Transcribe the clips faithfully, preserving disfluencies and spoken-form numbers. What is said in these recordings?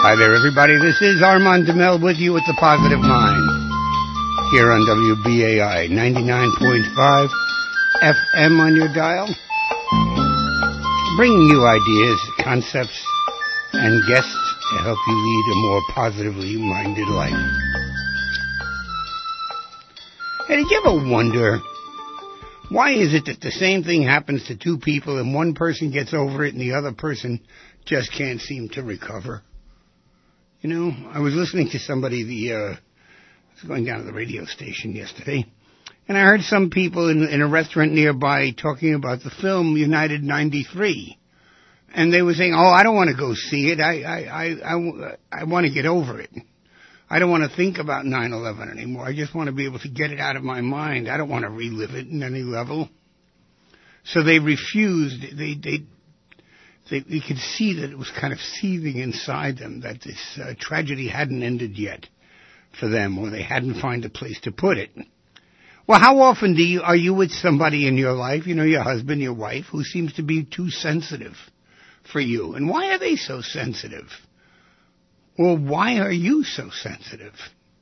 Hi there, everybody. This is Armand DeMel with you at The Positive Mind here on W B A I ninety-nine point five F M on your dial, bringing you ideas, concepts, and guests to help you lead a more positively minded life. Hey, did you ever wonder, why is it that the same thing happens to two people and one person gets over it and the other person just can't seem to recover? You know, I was listening to somebody, the, uh, I was going down to the radio station yesterday, and I heard some people in, in a restaurant nearby talking about the film United ninety-three. And they were saying, oh, I don't want to go see it. I, I, I, I, I want to get over it. I don't want to think about nine eleven anymore. I just want to be able to get it out of my mind. I don't want to relive it in any level. So they refused. They, they, they, you could see that it was kind of seething inside them, that this uh, tragedy hadn't ended yet for them, or they hadn't found a place to put it. Well, how often do you, are you with somebody in your life, you know, your husband, your wife, who seems to be too sensitive for you? And why are they so sensitive? Or why are you so sensitive?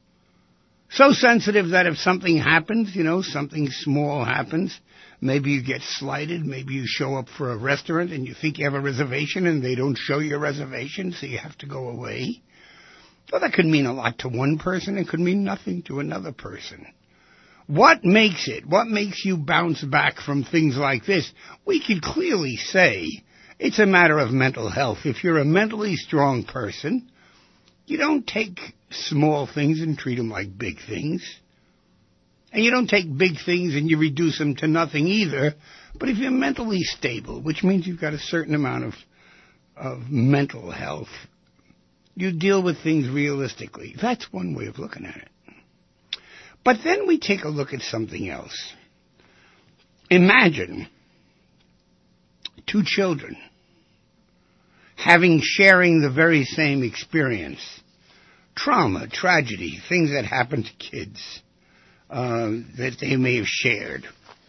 So sensitive that if something happens, you know, something small happens, maybe you get slighted, maybe you show up for a restaurant and you think you have a reservation and they don't show your reservation, so you have to go away. Well, that could mean a lot to one person. It could mean nothing to another person. What makes it? What makes you bounce back from things like this? We can clearly say it's a matter of mental health. If you're a mentally strong person, you don't take small things and treat them like big things. And you don't take big things and you reduce them to nothing either. But if you're mentally stable, which means you've got a certain amount of, of mental health, you deal with things realistically. That's one way of looking at it. But then we take a look at something else. Imagine two children having, sharing the very same experience. Trauma, tragedy, things that happen to kids uh, that they may have shared.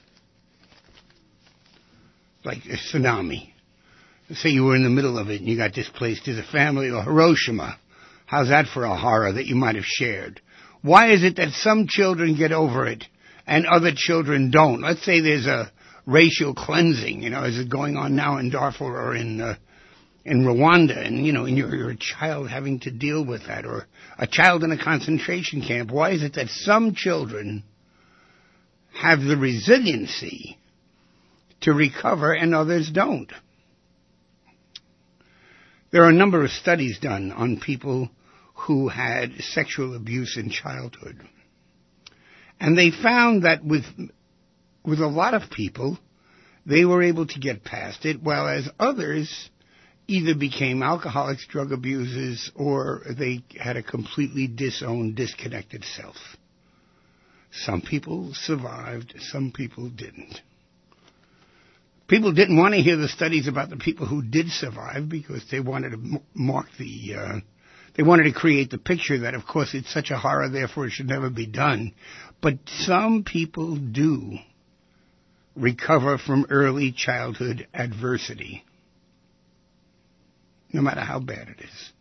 Like a tsunami. Say you were in the middle of it and you got displaced as a family, or Hiroshima. How's that for a horror that you might have shared? Why is it that some children get over it and other children don't? Let's say there's a racial cleansing, you know, is it going on now in Darfur or in uh, in Rwanda, and, you know, and you're, you're a child having to deal with that, or a child in a concentration camp. Why is it that some children have the resiliency to recover and others don't? There are a number of studies done on people who had sexual abuse in childhood. And they found that with with a lot of people, they were able to get past it, whereas others either became alcoholics, drug abusers, or they had a completely disowned, disconnected self. Some people survived, some people didn't. People didn't want to hear the studies about the people who did survive because they wanted to mark the... Uh, They wanted to create the picture that, of course, it's such a horror, therefore it should never be done. But some people do recover from early childhood adversity, no matter how bad it is.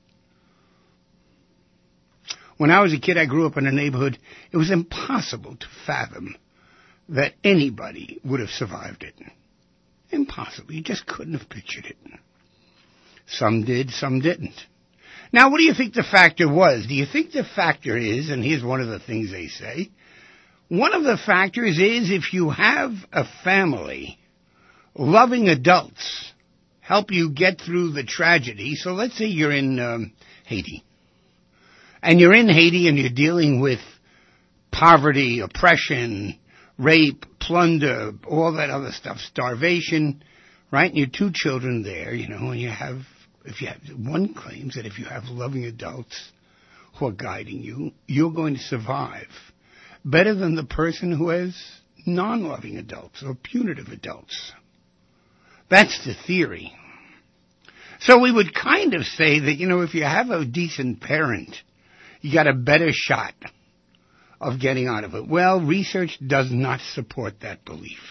When I was a kid, I grew up in a neighborhood. It was impossible to fathom that anybody would have survived it. Impossible. You just couldn't have pictured it. Some did, some didn't. Now, what do you think the factor was? Do you think the factor is, and here's one of the things they say, one of the factors is if you have a family, loving adults help you get through the tragedy. So let's say you're in um, Haiti, and you're in Haiti and you're dealing with poverty, oppression, rape, plunder, all that other stuff, starvation, right? And your two children there, you know, and you have... If you have, one claims that if you have loving adults who are guiding you, you're going to survive better than the person who has non-loving adults or punitive adults. That's the theory. So we would kind of say that, you know, if you have a decent parent, you got a better shot of getting out of it. Well, research does not support that belief.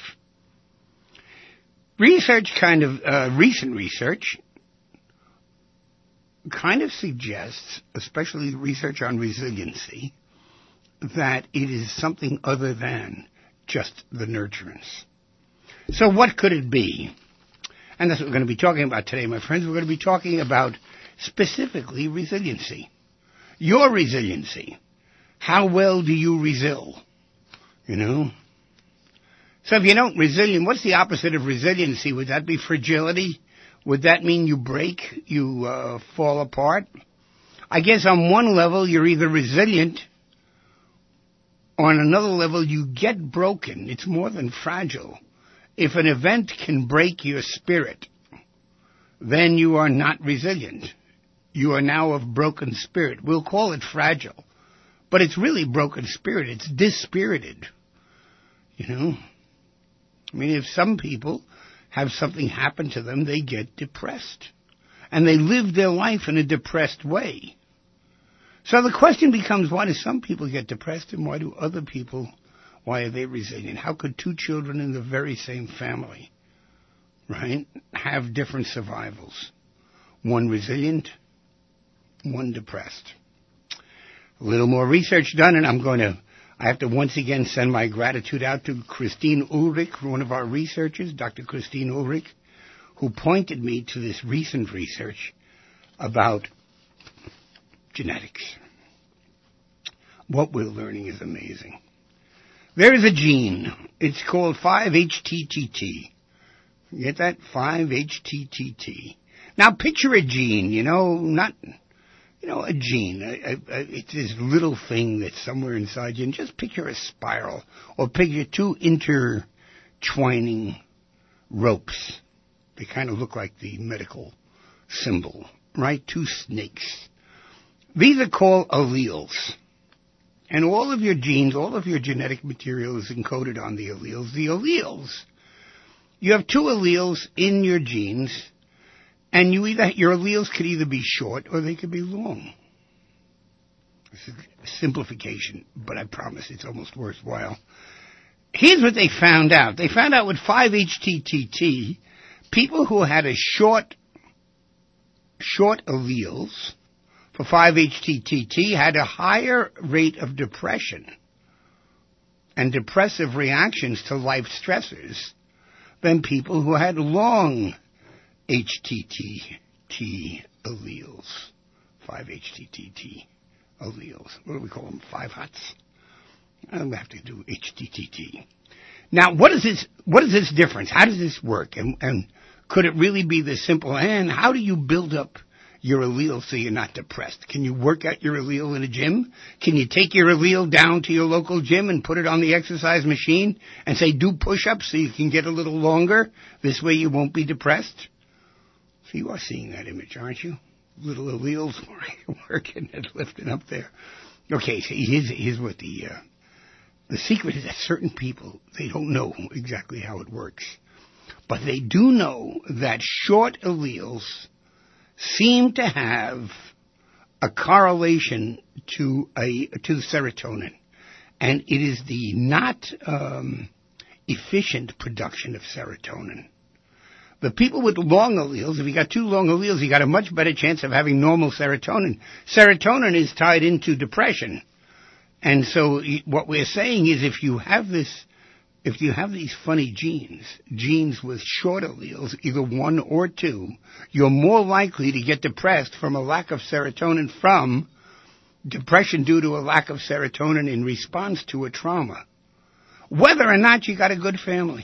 Research kind of, uh, recent research kind of suggests, especially research on resiliency, that it is something other than just the nurturance. So what could it be? And that's what we're going to be talking about today, my friends. We're going to be talking about specifically resiliency. Your resiliency. How well do you resil? You know? So if you don't resilient, what's the opposite of resiliency? Would that be fragility? Would that mean you break, you uh, fall apart? I guess on one level you're either resilient, or on another level you get broken. It's more than fragile. If an event can break your spirit, then you are not resilient. You are now of broken spirit. We'll call it fragile, but it's really broken spirit. It's dispirited. You know? I mean, if some people have something happen to them, they get depressed. And they live their life in a depressed way. So the question becomes, why do some people get depressed and why do other people, why are they resilient? How could two children in the very same family, right, have different survivals? One resilient, one depressed. A little more research done, and I'm going to I have to once again send my gratitude out to Christine Ulrich, one of our researchers, Doctor Christine Ulrich, who pointed me to this recent research about genetics. What we're learning is amazing. There is a gene. It's called five H T T T. You get that? five H T T T. Now picture a gene, you know, not... You know, a gene, a, a, a, it's this little thing that's somewhere inside you, and just picture a spiral, or picture two intertwining ropes. They kind of look like the medical symbol, right? Two snakes. These are called alleles. And all of your genes, all of your genetic material is encoded on the alleles. The alleles, you have two alleles in your genes, and you either your alleles could either be short or they could be long. This is a simplification, but I promise it's almost worthwhile. Here's what they found out. They found out with five H T T T, people who had a short, short alleles for five H T T T had a higher rate of depression and depressive reactions to life stressors than people who had long H T T T alleles, five H T T T alleles. What do we call them? Five hots? I don't have to do H T T T. Now, what is this? What is this difference? How does this work? And, and could it really be this simple? And how do you build up your allele so you're not depressed? Can you work out your allele in a gym? Can you take your allele down to your local gym and put it on the exercise machine and say, do push-ups so you can get a little longer? This way you won't be depressed. So you are seeing that image, aren't you? Little alleles working and lifting up there. Okay, so here's, here's what the uh, the secret is that certain people, they don't know exactly how it works. But they do know that short alleles seem to have a correlation to a to the serotonin. And it is the not um, efficient production of serotonin. The people with long alleles, if you got two long alleles, you got a much better chance of having normal serotonin. Serotonin is tied into depression. And so what we're saying is if you have this, if you have these funny genes, genes with short alleles, either one or two, you're more likely to get depressed from a lack of serotonin from depression due to a lack of serotonin in response to a trauma, whether or not you got a good family.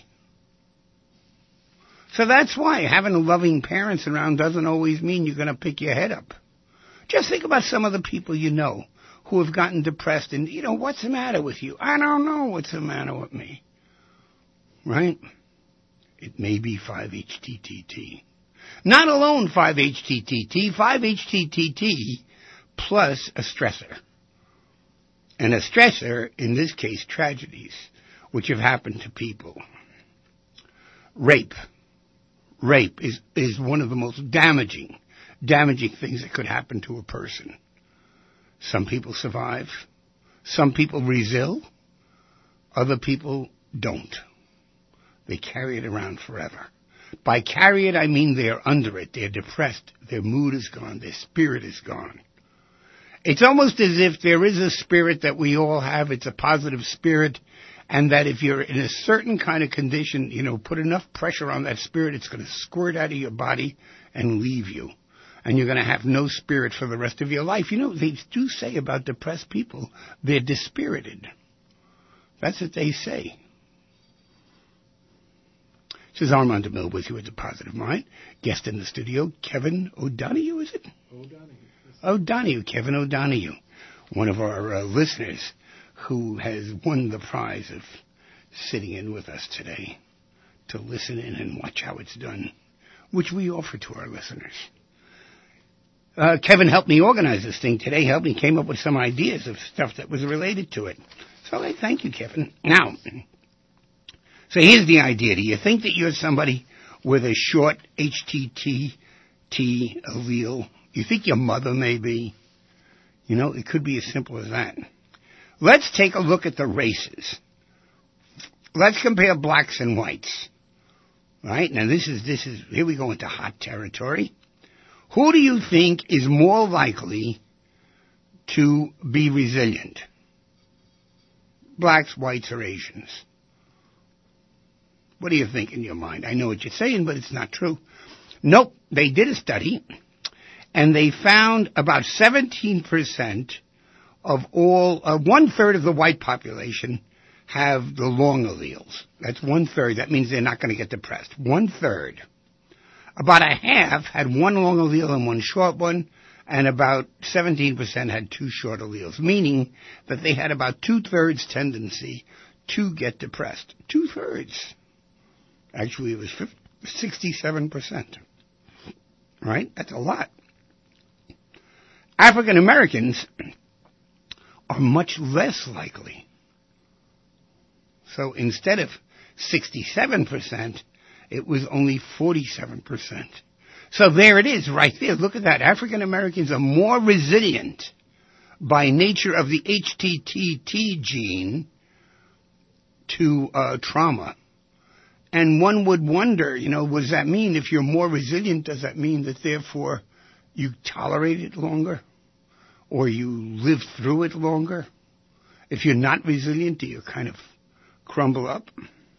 So that's why having loving parents around doesn't always mean you're going to pick your head up. Just think about some of the people you know who have gotten depressed and, you know, what's the matter with you? I don't know what's the matter with me. Right? It may be five H T T T. Not alone five H T T T, five H T T T plus a stressor. And a stressor, in this case, tragedies, which have happened to people. Rape. Rape is, is one of the most damaging, damaging things that could happen to a person. Some people survive. Some people resil. Other people don't. They carry it around forever. By carry it, I mean they're under it. They're depressed. Their mood is gone. Their spirit is gone. It's almost as if there is a spirit that we all have. It's a positive spirit. And that if you're in a certain kind of condition, you know, put enough pressure on that spirit, it's going to squirt out of your body and leave you. And you're going to have no spirit for the rest of your life. You know, they do say about depressed people, they're dispirited. That's what they say. This is Armand DeMille with you with the Positive Mind. Guest in the studio, Kevin O'Donoghue, is it? O'Donoghue. O'Donoghue, Kevin O'Donoghue. One of our uh, listeners who has won the prize of sitting in with us today to listen in and watch how it's done, which we offer to our listeners. Uh, Kevin helped me organize this thing today, helped me, came up with some ideas of stuff that was related to it. So I thank you, Kevin. Now, so here's the idea. Do you think that you're somebody with a short H T T T allele? You think your mother may be? You know, it could be as simple as that. Let's take a look at the races. Let's compare blacks and whites. Right? Now this is, this is, here we go into hot territory. Who do you think is more likely to be resilient? Blacks, whites, or Asians? What do you think in your mind? I know what you're saying, but it's not true. Nope. They did a study, and they found about seventeen percent of all, uh, one-third of the white population have the long alleles. That's one-third. That means they're not going to get depressed. One-third. About a half had one long allele and one short one, and about seventeen percent had two short alleles, meaning that they had about two-thirds tendency to get depressed. Two-thirds. Actually, it was sixty-seven percent. Right? That's a lot. African Americans are much less likely. So instead of sixty-seven percent, it was only forty-seven percent. So there it is, right there. Look at that. African Americans are more resilient by nature of the H T T T gene to uh, trauma. And one would wonder, you know, what does that mean? If you're more resilient, does that mean that therefore you tolerate it longer? Or you live through it longer? If you're not resilient, do you kind of crumble up?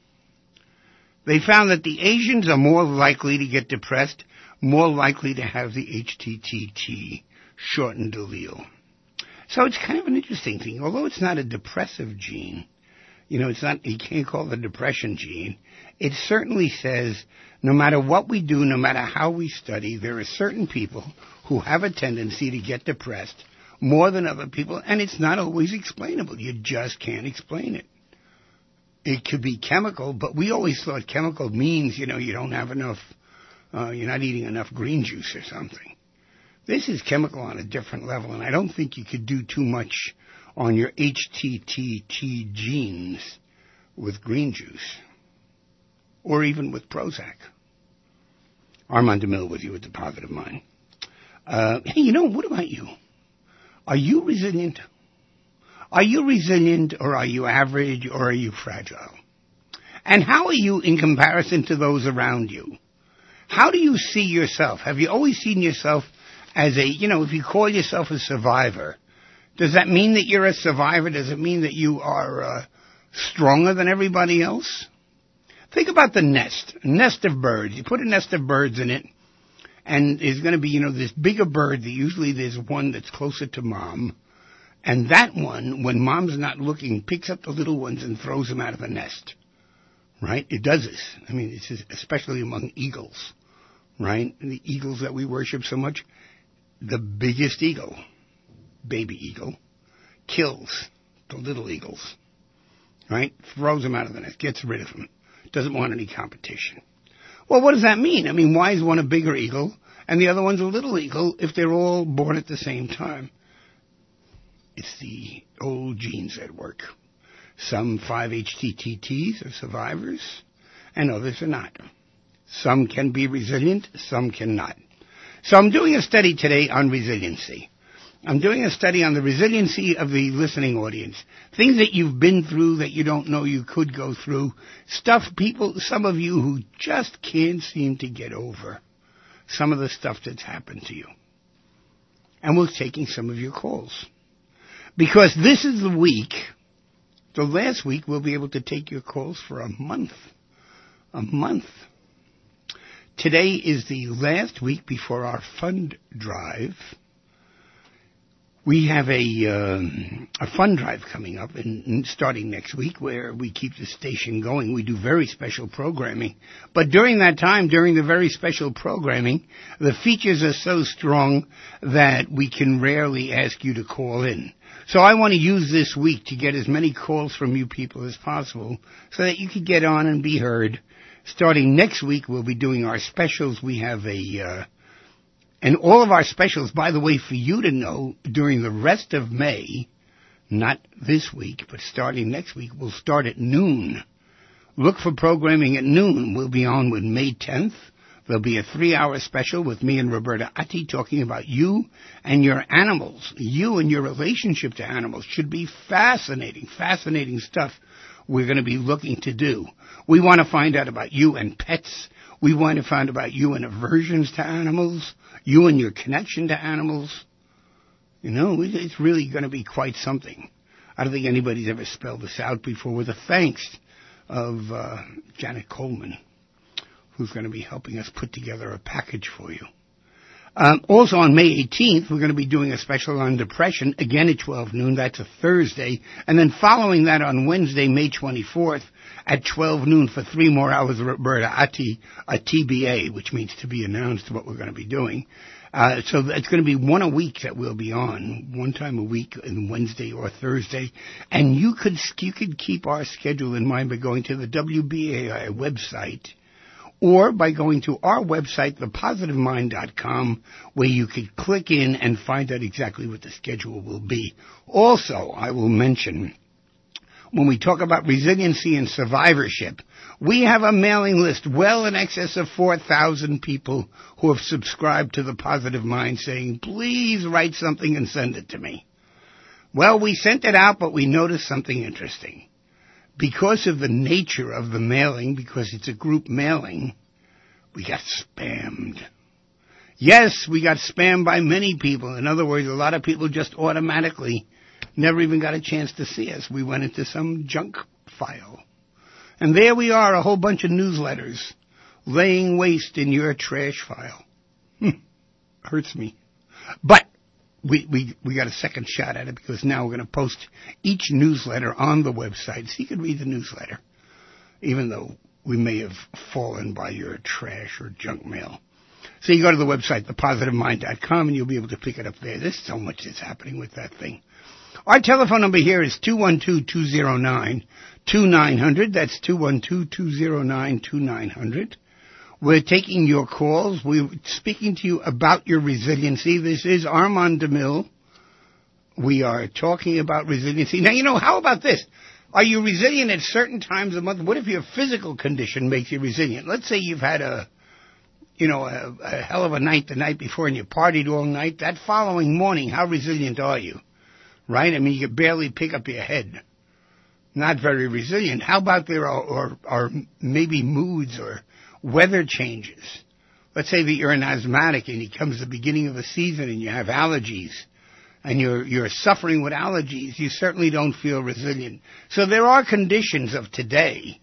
They found that the Asians are more likely to get depressed, more likely to have the H T T T shortened allele. So it's kind of an interesting thing. Although it's not a depressive gene, you know, it's not, you can't call it a depression gene. It certainly says no matter what we do, no matter how we study, there are certain people who have a tendency to get depressed more than other people, and it's not always explainable. You just can't explain it. It could be chemical, but we always thought chemical means, you know, you don't have enough, uh, you're not eating enough green juice or something. This is chemical on a different level, and I don't think you could do too much on your H T T T genes with green juice, or even with Prozac. Armand DeMille with you with the Positive Mind. Uh, hey, you know, what about you? Are you resilient? Are you resilient, or are you average, or are you fragile? And how are you in comparison to those around you? How do you see yourself? Have you always seen yourself as a, you know, if you call yourself a survivor, does that mean that you're a survivor? Does it mean that you are uh, stronger than everybody else? Think about the nest, a nest of birds. You put a nest of birds in it, and there's going to be, you know, this bigger bird that usually there's one that's closer to mom. And that one, when mom's not looking, picks up the little ones and throws them out of the nest. Right? It does this. I mean, it's especially among eagles. Right? And the eagles that we worship so much, the biggest eagle, baby eagle, kills the little eagles. Right? Throws them out of the nest, gets rid of them. Doesn't want any competition. Well, what does that mean? I mean, why is one a bigger eagle and the other one's a little eagle if they're all born at the same time? It's the old genes at work. Some five H T T Ts are survivors, and others are not. Some can be resilient, some cannot. So I'm doing a study today on resiliency. I'm doing a study on the resiliency of the listening audience. Things that you've been through that you don't know you could go through. Stuff people, some of you who just can't seem to get over some of the stuff that's happened to you. And we're taking some of your calls. Because this is the week, the last week we'll be able to take your calls for a month. A month. Today is the last week before our fund drive. We have a um, a fund drive coming up, in, in starting next week, where we keep the station going. We do very special programming. But during that time, during the very special programming, the features are so strong that we can rarely ask you to call in. So I want to use this week to get as many calls from you people as possible so that you can get on and be heard. Starting next week, we'll be doing our specials. We have a... Uh, And all of our specials, by the way, for you to know, during the rest of May, not this week, but starting next week, we'll start at noon. Look for programming at noon. We'll be on with May tenth. There'll be a three-hour special with me and Roberta Atti talking about you and your animals. You and your relationship to animals should be fascinating, fascinating stuff we're going to be looking to do. We want to find out about you and pets. We want to find out about you and aversions to animals, you and your connection to animals. You know, it's really going to be quite something. I don't think anybody's ever spelled this out before, with the thanks of uh, Janet Coleman, who's going to be helping us put together a package for you. Um, also on May eighteenth, we're going to be doing a special on depression, again at twelve noon. That's a Thursday. And then following that on Wednesday, May twenty-fourth, at twelve noon for three more hours, Roberta Atti, a T B A, which means to be announced what we're going to be doing. Uh, so it's going to be one a week that we'll be on, one time a week, on Wednesday or Thursday. And you could, you could keep our schedule in mind by going to the W B A I website, or by going to our website, the positive mind dot com, where you could click in and find out exactly what the schedule will be. Also, I will mention, when we talk about resiliency and survivorship, we have a mailing list well in excess of four thousand people who have subscribed to the Positive Mind saying, please write something and send it to me. Well, we sent it out, but we noticed something interesting. Because of the nature of the mailing, because it's a group mailing, we got spammed. Yes, we got spammed by many people. In other words, a lot of people just automatically never even got a chance to see us. We went into some junk file. And there we are, a whole bunch of newsletters laying waste in your trash file. Hm, hurts me. But We, we we got a second shot at it, because now we're going to post each newsletter on the website so you can read the newsletter, even though we may have fallen by your trash or junk mail. So you go to the website, the positive mind dot com, and you'll be able to pick it up there. There's so much that's happening with that thing. Our telephone number here is two one two, two zero nine, two nine zero zero. That's two one two, two zero nine, two nine zero zero. We're taking your calls. We're speaking to you about your resiliency. This is Armand DeMille. We are talking about resiliency. Now, you know, how about this? Are you resilient at certain times of the month? What if your physical condition makes you resilient? Let's say you've had a, you know, a, a hell of a night the night before and you partied all night. That following morning, how resilient are you? Right? I mean, you can barely pick up your head. Not very resilient. How about there are, or, or maybe moods or weather changes? Let's say that you're an asthmatic and it comes the beginning of the season and you have allergies and you're you're suffering with allergies. You certainly don't feel resilient. So there are conditions of today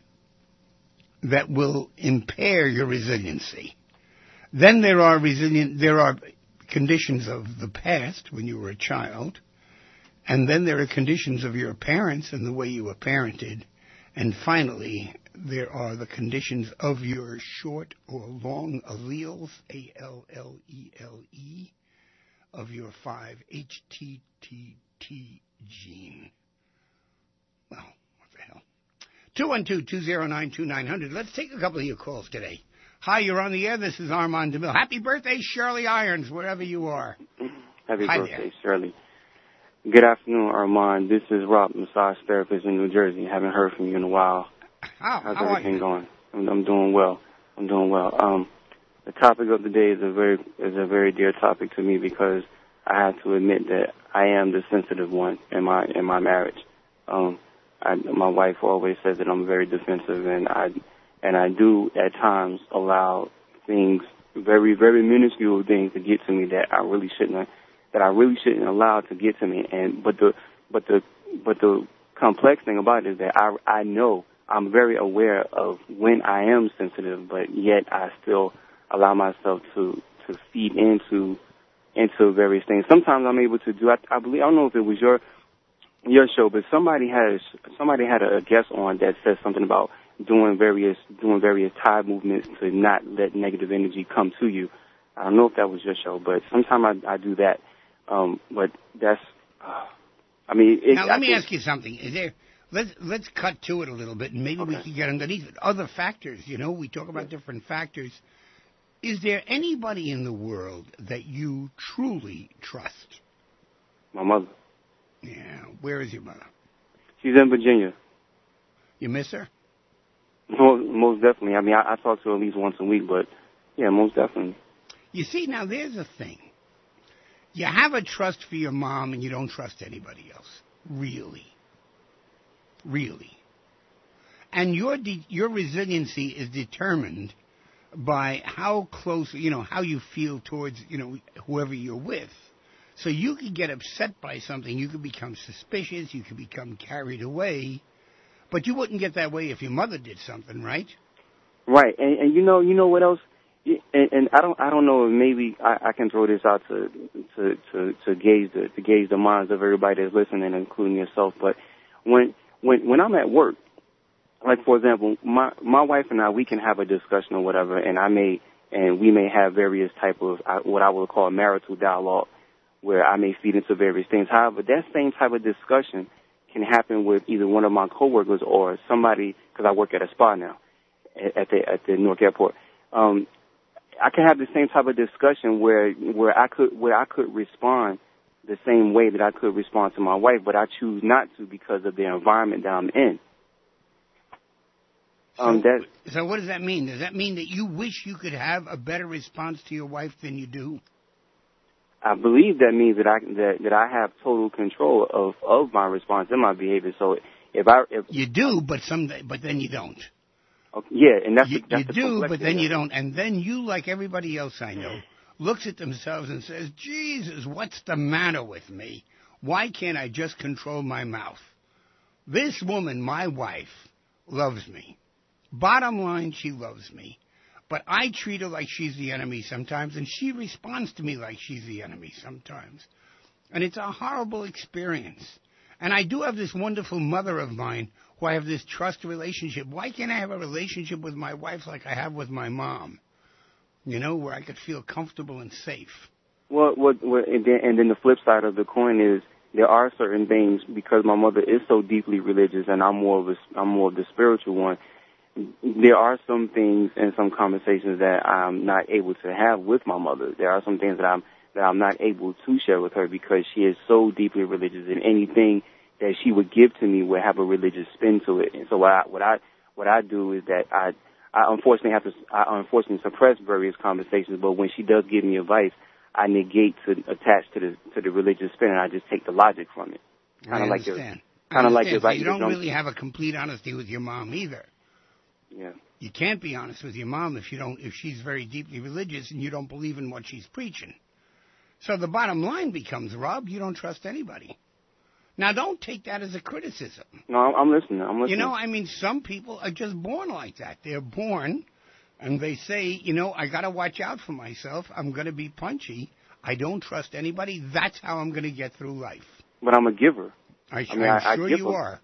that will impair your resiliency. Then there are resilient there are conditions of the past when you were a child, and then there are conditions of your parents and the way you were parented, and finally there are the conditions of your short or long alleles, A L L E L E, of your five H T T T gene. Well, what the hell? two one two, two zero nine, two nine zero zero. Let's take a couple of your calls today. Hi, you're on the air. This is Armand DeMille. Happy birthday, Shirley Irons, wherever you are. Happy Hi birthday, there. Shirley. Good afternoon, Armand. This is Rob, massage therapist in New Jersey. Haven't heard from you in a while. How, How's how everything are you? going? I'm, I'm doing well. I'm doing well. Um, the topic of the day is a very is a very dear topic to me because I have to admit that I am the sensitive one in my in my marriage. Um, I, my wife always says that I'm very defensive, and I and I do at times allow things, very very minuscule things, to get to me that I really shouldn't that I really shouldn't allow to get to me. And but the but the but the complex thing about it is that I I know I'm very aware of when I am sensitive, but yet I still allow myself to to feed into into various things. Sometimes I'm able to do. I, I believe I don't know if it was your your show, but somebody has somebody had a guest on that said something about doing various doing various tide movements to not let negative energy come to you. I don't know if that was your show, but sometimes I, I do that. Um, but that's. Uh, I mean, it, now let I me think, ask you something. Is there? Let's let's cut to it a little bit, and maybe okay. we can get underneath it. Other factors, you know, we talk about different factors. Is there anybody in the world that you truly trust? My mother. Yeah. Where is your mother? She's in Virginia. You miss her? Most, most definitely. I mean, I, I talk to her at least once a week, but yeah, most definitely. You see, now there's a thing. You have a trust for your mom, and you don't trust anybody else. Really. Really. And your de- your resiliency is determined by how close, you know, how you feel towards, you know, whoever you're with. So you could get upset by something, you could become suspicious, you could become carried away, but you wouldn't get that way if your mother did something, right? Right, and, and you know, you know what else? And, and I don't, I don't know if maybe I, I can throw this out to to to, to gauge the to gauge the minds of everybody that's listening, including yourself. But when when when I'm at work, like, for example, my my wife and I, we can have a discussion or whatever, and I may and we may have various type of what I would call marital dialogue, where I may feed into various things. However, that same type of discussion can happen with either one of my coworkers or somebody, because I work at a spa now at the at the Newark Airport. Um, I can have the same type of discussion where where I could where I could respond the same way that I could respond to my wife, but I choose not to because of the environment that I'm in. Um, so, that, so what does that mean? Does that mean that you wish you could have a better response to your wife than you do? I believe that means that I that, that I have total control of, of my response and my behavior. So if I if you do, but some but then you don't. Okay, yeah, and that's you, the, that's you the do, but then of you don't, and then you, like everybody else I know, looks at themselves and says, "Jesus, what's the matter with me? Why can't I just control my mouth?" This woman, my wife, loves me. Bottom line, she loves me. But I treat her like she's the enemy sometimes, and she responds to me like she's the enemy sometimes. And it's a horrible experience. And I do have this wonderful mother of mine who I have this trust relationship. Why can't I have a relationship with my wife like I have with my mom? You know, where I could feel comfortable and safe. Well, what, what, and, then, and then the flip side of the coin is there are certain things, because my mother is so deeply religious and I'm more of a, I'm more of the spiritual one. There are some things and some conversations that I'm not able to have with my mother. There are some things that I'm that I'm not able to share with her because she is so deeply religious, and anything that she would give to me would have a religious spin to it. And so what I what I what I do is that I I unfortunately have to I unfortunately suppress various conversations. But when she does give me advice, I negate to attach to the to the religious spin, and I just take the logic from it. Kind of like kind of like so you don't really have a complete honesty with your mom either. Yeah. You can't be honest with your mom if you don't if she's very deeply religious and you don't believe in what she's preaching. So the bottom line becomes, Rob, you don't trust anybody. Now, don't take that as a criticism. No, I'm listening. I'm listening. You know, I mean, some people are just born like that. They're born, and they say, you know, I got to watch out for myself. I'm going to be punchy. I don't trust anybody. That's how I'm going to get through life. But I'm a giver. I, I mean, I'm I, sure I give you a, are.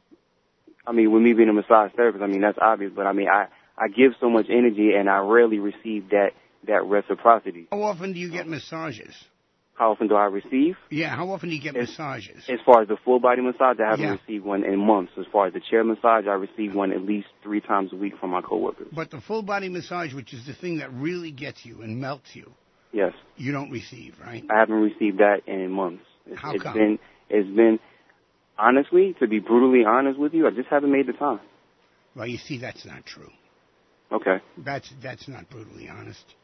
I mean, with me being a massage therapist, I mean, that's obvious. But, I mean, I, I give so much energy, and I rarely receive that, that reciprocity. How often do you get massages? How often do I receive? Yeah, how often do you get as, massages? As far as the full body massage, I haven't yeah. received one in months. As far as the chair massage, I receive one at least three times a week from my coworkers. But the full body massage, which is the thing that really gets you and melts you, yes, you don't receive, right? I haven't received that in months. It's, how it's come? Been, it's been, honestly, to be brutally honest with you, I just haven't made the time. Well, you see, that's not true. Okay. That's that's not brutally honest.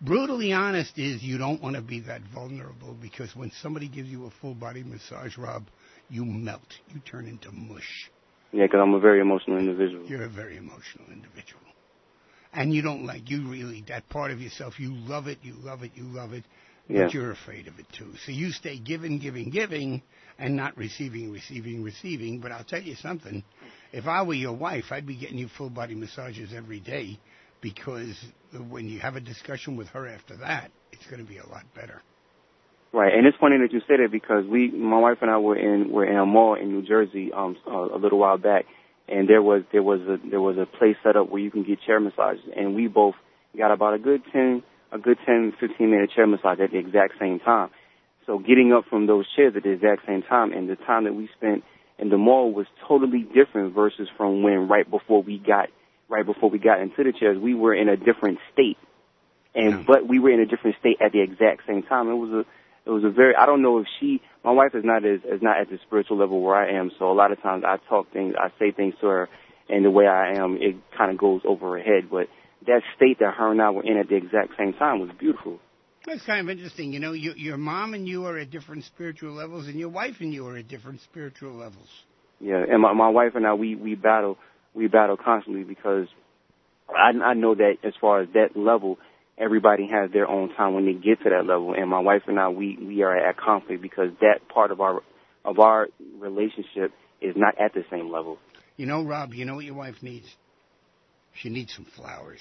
Brutally honest is you don't want to be that vulnerable, because when somebody gives you a full body massage, Rob, you melt. You turn into mush. Yeah, because I'm a very emotional individual. You're a very emotional individual. And you don't like, you really, that part of yourself, you love it, you love it, you love it, but Yeah. you're afraid of it too. So you stay giving, giving, giving, and not receiving, receiving, receiving. But I'll tell you something. If I were your wife, I'd be getting you full body massages every day, because when you have a discussion with her after that, it's going to be a lot better. Right, and it's funny that you say that, because we, my wife and I, were in were in a mall in New Jersey um a, a little while back, and there was there was a there was a place set up where you can get chair massages, and we both got about a good ten a good ten fifteen minute chair massage at the exact same time. So getting up from those chairs at the exact same time, and the time that we spent in the mall was totally different versus from when right before we got right before we got into the chairs. We were in a different state, and Yeah. but we were in a different state at the exact same time. It was a It was a very, I don't know if she, my wife is not as, is not at the spiritual level where I am, so a lot of times I talk things, I say things to her, and the way I am, it kind of goes over her head. But that state that her and I were in at the exact same time was beautiful. That's kind of interesting. You know, you, your mom and you are at different spiritual levels, and your wife and you are at different spiritual levels. Yeah, and my, my wife and I, we, we battle, we battle constantly, because I, I know that as far as that level, everybody has their own time when they get to that level, and my wife and I, we, we are at conflict, because that part of our of our relationship is not at the same level. You know, Rob, you know what your wife needs? She needs some flowers.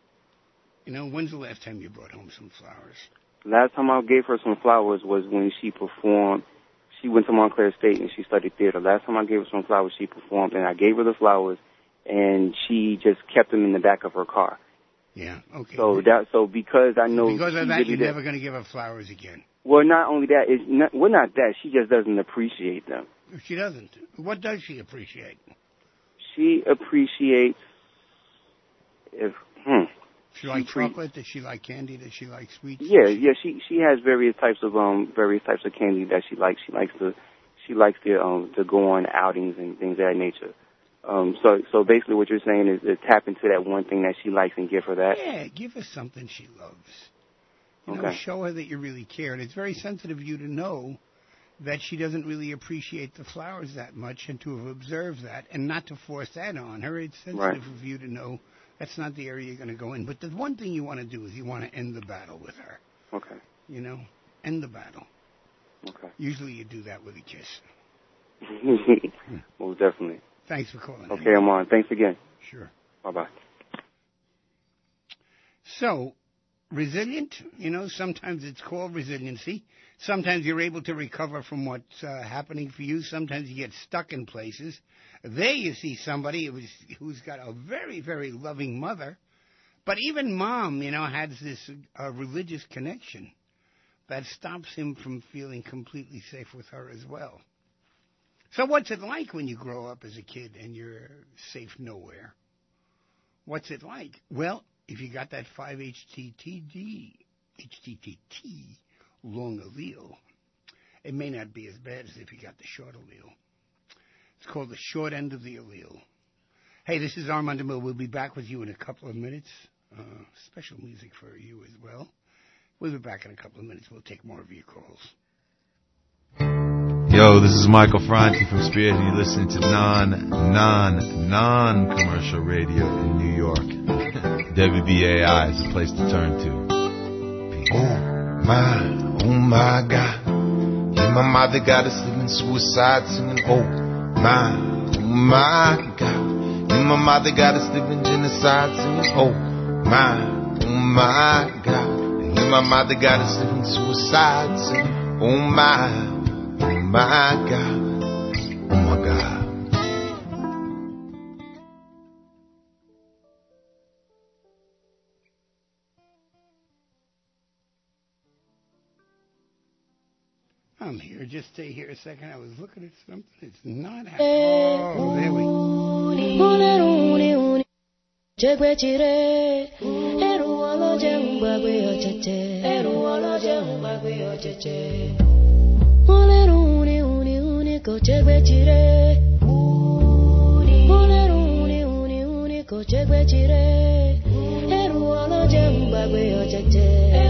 You know, when's the last time you brought home some flowers? Last time I gave her some flowers was when she performed. She went to Montclair State and she studied theater. Last time I gave her some flowers, she performed, and I gave her the flowers, and she just kept them in the back of her car. Yeah, okay. So that so because I know because of she that, really you're did- never going to give her flowers again. Well, not only that, it's not, well, not that. She just doesn't appreciate them. If she doesn't, what does she appreciate? She appreciates if hmm. She like pre- chocolate? Does she like candy? Does she like sweets? Yeah, yeah. She she has various types of um various types of candy that she likes. She likes to she likes to um to go on outings and things of that nature. Um, so so basically, what you're saying is to tap into that one thing that she likes and give her that. Yeah, give her something she loves. You know, Okay. show her that you really care. And it's very sensitive of you to know that she doesn't really appreciate the flowers that much, and to have observed that and not to force that on her. It's sensitive Right. of you to know that's not the area you're going to go in. But the one thing you want to do is you want to end the battle with her. Okay. You know, end the battle. Okay. Usually you do that with a kiss. Most definitely. Thanks for calling. Okay, I'm on. Thanks again. Sure. Bye bye. So, resilient, you know, sometimes it's called resiliency. Sometimes you're able to recover from what's uh, happening for you. Sometimes you get stuck in places. There you see somebody who's, who's got a very, very loving mother. But even mom, you know, has this uh, religious connection that stops him from feeling completely safe with her as well. So what's it like when you grow up as a kid and you're safe nowhere? What's it like? Well, if you got that five H T T D, H T T T long allele, it may not be as bad as if you got the short allele. It's called the short end of the allele. Hey, this is Armando Mill. We'll be back with you in a couple of minutes. Uh, special music for you as well. We'll be back in a couple of minutes. We'll take more of your calls. Yo, this is Michael Franti from Spirit, and you're listening to non, non, non-commercial radio in New York. W B A I is a place to turn to. Peace. Oh my, oh my God. Yeah, my mother got us living suicide singing. Oh my, oh my God. Yeah, my mother got us living genocide singing. Oh my, oh my God. Yeah, my mother got us living suicide singing. Oh my. Oh my God, oh my God. I'm here. Just stay here a second. I was looking at something. It's not happening. Oh, there we go. Uni, uni, unico, cegue cire. Uni, uni, uni, unico, cegue cire. Eru olo jemba gwe ojeje.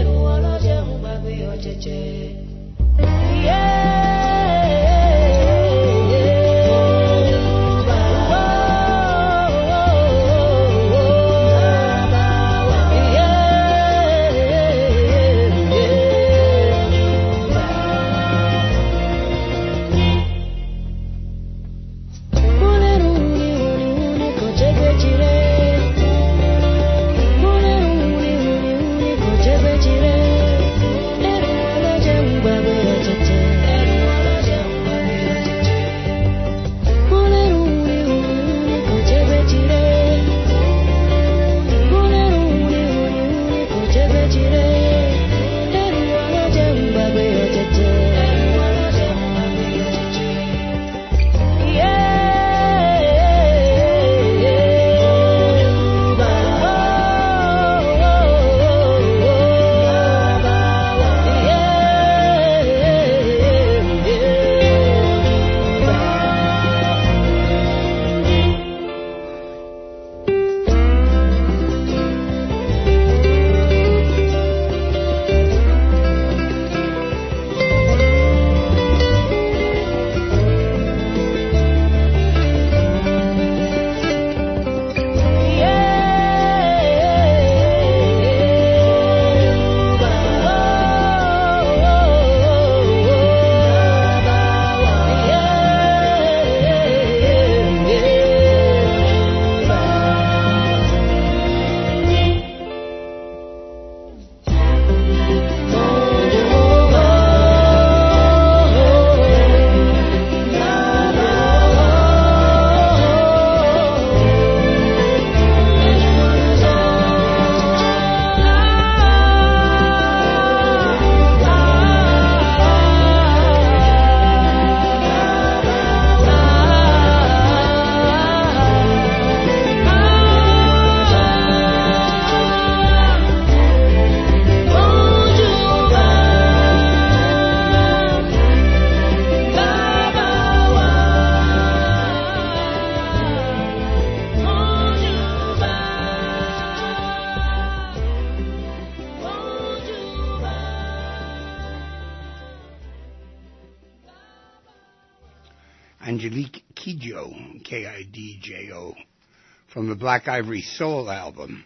Angelique Kidjo, K I D J O, from the Black Ivory Soul album.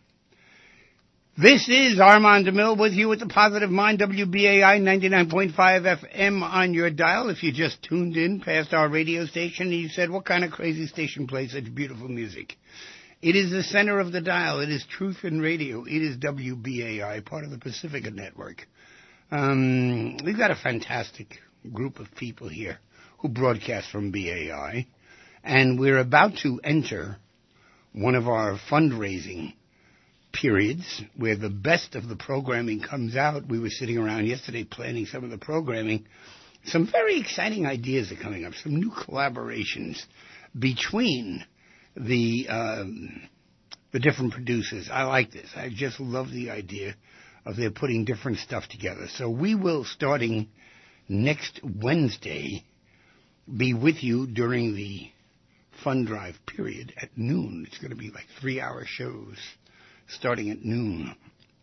This is Armand DeMille with you at the Positive Mind, W B A I ninety-nine point five F M on your dial. If you just tuned in past our radio station and you said, what kind of crazy station plays such beautiful music? It is the center of the dial. It is Truth in Radio. It is W B A I, part of the Pacifica Network. Um, we've got a fantastic group of people here who broadcast from B A I, and we're about to enter one of our fundraising periods where the best of the programming comes out. We were sitting around yesterday planning some of the programming. Some very exciting ideas are coming up, some new collaborations between the um, the different producers. I like this. I just love the idea of their putting different stuff together. So we will, starting next Wednesday, be with you during the fund drive period at noon. It's going to be like three-hour shows starting at noon.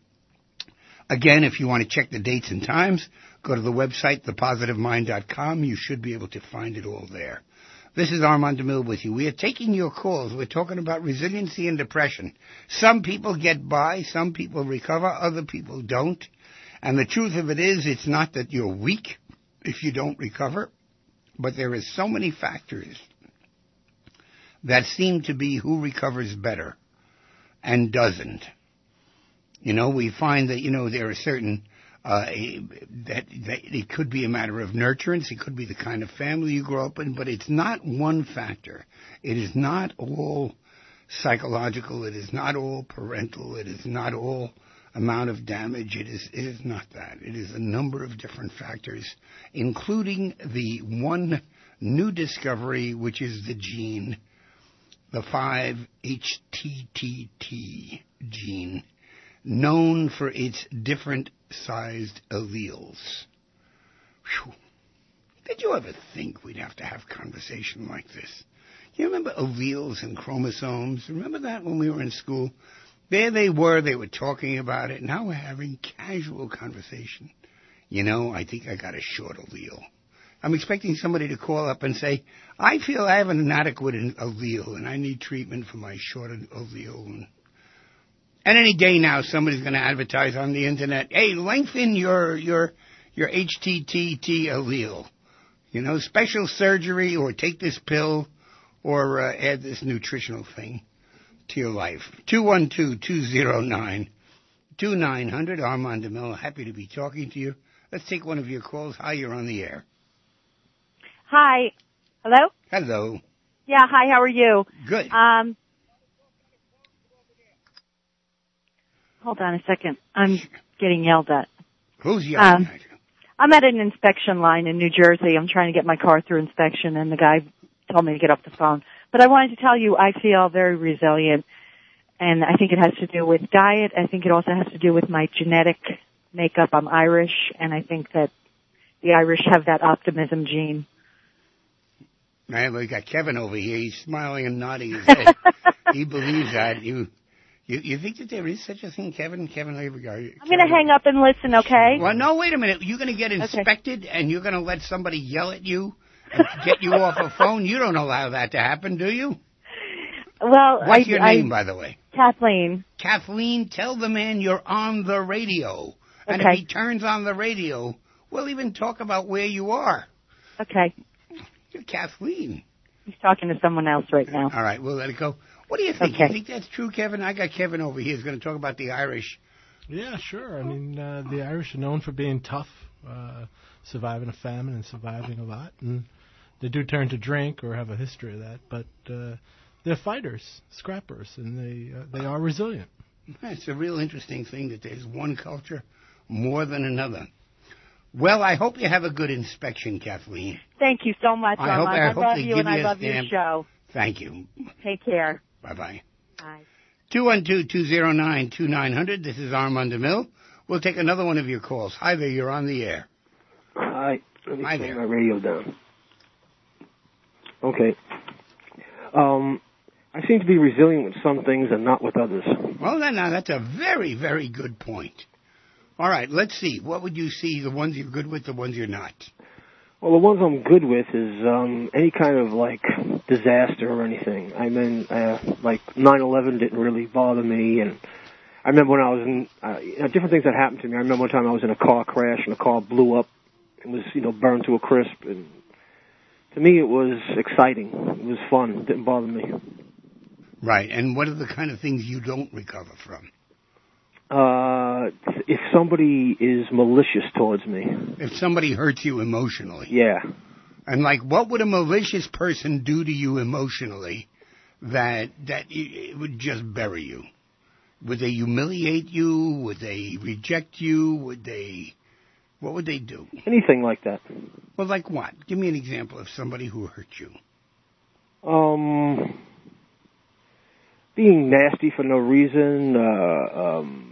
Again, if you want to check the dates and times, go to the website, the positive mind dot com. You should be able to find it all there. This is Armand DeMille with you. We are taking your calls. We're talking about resiliency and depression. Some people get by, some people recover, other people don't. And the truth of it is, it's not that you're weak if you don't recover, but there is so many factors that seem to be who recovers better and doesn't. You know, we find that, you know, there are certain, uh, that, that it could be a matter of nurturance, it could be the kind of family you grow up in, but it's not one factor. It is not all psychological, it is not all parental, it is not all amount of damage, it is, it is not that. It is a number of different factors, including the one new discovery, which is the gene, the five H T T T gene, known for its different sized alleles. Whew. Did you ever think we'd have to have a conversation like this? You remember alleles and chromosomes? Remember that when we were in school? There they were, they were talking about it. Now we're having casual conversation. you know, I think I got a short allele. I'm expecting somebody to call up and say, I feel I have an inadequate allele and I need treatment for my short allele. And, and any day now, somebody's going to advertise on the internet, hey, lengthen your your your H T T T allele. You know, special surgery or take this pill or uh, add this nutritional thing to your life. two one two, two zero nine, two nine zero zero. Armand DeMille, happy to be talking to you. Let's take one of your calls. Hi, you're on the air. Hi. Hello? Hello. Yeah, hi, how are you? Good. Um, hold on a second. I'm getting yelled at. Who's yelling um, at you? I'm at an inspection line in New Jersey. I'm trying to get my car through inspection, and the guy told me to get off the phone. But I wanted to tell you I feel very resilient, and I think it has to do with diet. I think it also has to do with my genetic makeup. I'm Irish, and I think that the Irish have that optimism gene. Man, we got Kevin over here. He's smiling and nodding his head. He believes that. You, you you think that there is such a thing, Kevin? Kevin, are you, are you, I'm going to hang up and listen, okay? Well, no, wait a minute. You're going to get inspected, okay. And you're going to let somebody yell at you and get you off a phone? You don't allow that to happen, do you? Well, What's I, your I, name, by the way? Kathleen. Kathleen, tell the man you're on the radio. And okay. if he turns on the radio, we'll even talk about where you are. Okay. You're Kathleen. He's talking to someone else right now. All right, we'll let it go. What do you think? Okay. You think that's true, Kevin? I got Kevin over here. He's going to talk about the Irish. Yeah, sure. I mean, uh, the Irish are known for being tough, uh, surviving a famine and surviving a lot. And they do turn to drink or have a history of that. But uh, they're fighters, scrappers, and they uh, they are resilient. It's a real interesting thing that there's one culture more than another. Well, I hope you have a good inspection, Kathleen. Thank you so much, I, hope, I, I I hope love they you give and you I love stamp. your show. Thank you. Take care. Bye-bye. Bye. two one two, two zero nine, two nine zero zero. This is Armand DeMille. We'll take another one of your calls. Hi there, you're on the air. Hi. Let me Hi turn there. my radio down. Okay. Um, I seem to be resilient with some things and not with others. Well, then, now, that's a very, very good point. All right, let's see. What would you see, the ones you're good with, the ones you're not? Well, the ones I'm good with is um, any kind of, like, disaster or anything. I mean, uh, like, nine eleven didn't really bother me, and I remember when I was in, uh, you know, different things that happened to me. I remember one time I was in a car crash, and the car blew up and was, you know, burned to a crisp, and to me it was exciting. It was fun. It didn't bother me. Right, and what are the kind of things you don't recover from? Uh, if somebody is malicious towards me. If somebody hurts you emotionally. Yeah. And, like, what would a malicious person do to you emotionally that that it would just bury you? Would they humiliate you? Would they reject you? Would they... What would they do? Anything like that. Well, like what? Give me an example of somebody who hurt you. Um... Being nasty for no reason, uh, um...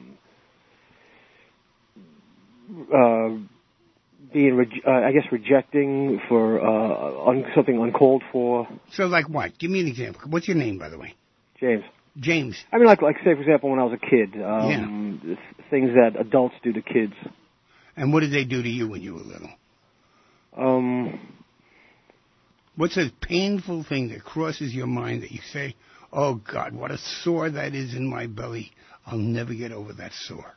Uh, being, re- uh, I guess, rejecting for uh, un- something uncalled for. So, like what? Give me an example. What's your name, by the way? James. James. I mean, like, like say, for example, when I was a kid, um, yeah. th- things that adults do to kids. And what did they do to you when you were little? Um, What's a painful thing that crosses your mind that you say, oh, God, what a sore that is in my belly. I'll never get over that sore.